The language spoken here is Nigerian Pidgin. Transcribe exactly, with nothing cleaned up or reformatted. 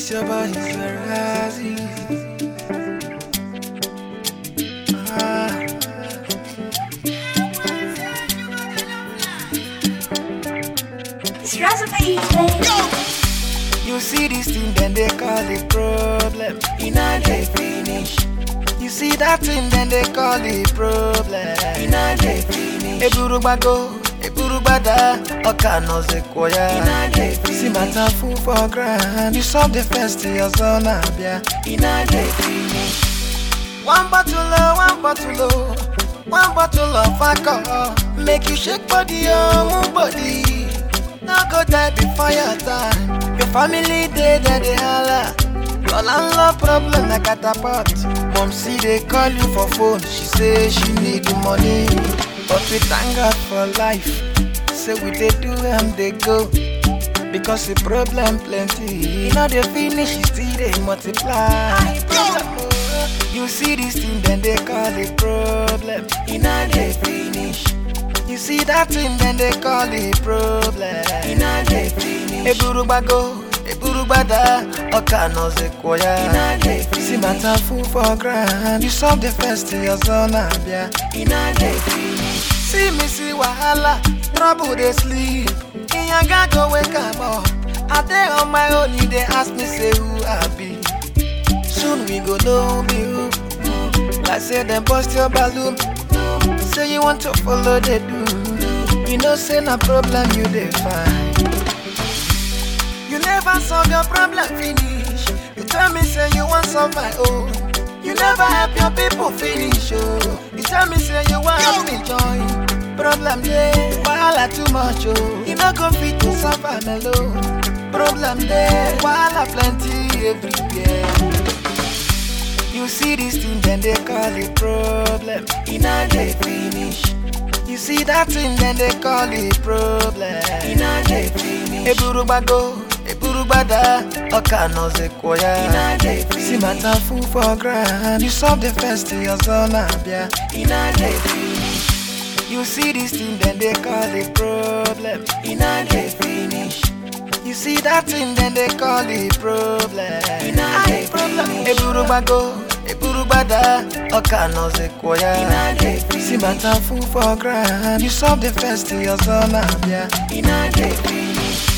It's your boy, it's Razi. Ah. It's Razi, baby. You see this thing, then they call it problem. In a day finish. You see that thing, then they call it problem. In a day finish. Eburubago, Eburubada, Okano Zekoya. In a day finish. See matter full for grand. You solve the first to your son, Abia. In a day finish. One bottle of, one bottle of, one bottle of alcohol. Make you shake body, oh, move body. Now go die before your time. Your family dead and they holla. Your landlord problem like catapult. Mom see they call you for phone. She say she need the money. But we thank God for life. Say we they do and they go. Because the problem plenty. You know they finish, you still they multiply. You see this thing, then they call it problem. You know they finish. You see that thing, then they call it problem. In a day finish. Eburubago, Eburubada, Okano Zekoya. In a day finish. See matter full for grand. You solve the first to your son, Abia. In a day finish. See me see wahala, trouble they sleep. In your gang go wake up up. I dey on my own, you they ask me say who I be. Soon we go know me who. Like say them bust your balloon. Say you want to follow they do. You know say no problem you they find. You never solve your problem finish. You tell me say you want solve my own. You never help your people finish. Oh. You tell me say you want help me join. Problem there, wahala too much. Oh. You not go fit to solve am alone. Problem there, wahala plenty everywhere. You see this thing, then they call it problem. In a day finish. You see that thing, then they call it problem. In a day finish. Eburubago, Eburubada, Okano Zekoya. In a day finish. See matter full for grand. You solve the first to your son, Abia. In a day finish. You see this thing, then they call it problem. In a day finish. You see that thing, then they call it problem. In a day problem. Eburubago, Eburubada, Okano Zekoya. In a day finish. See matter full for grand. You solve the first to your son, Abia. In a day finish.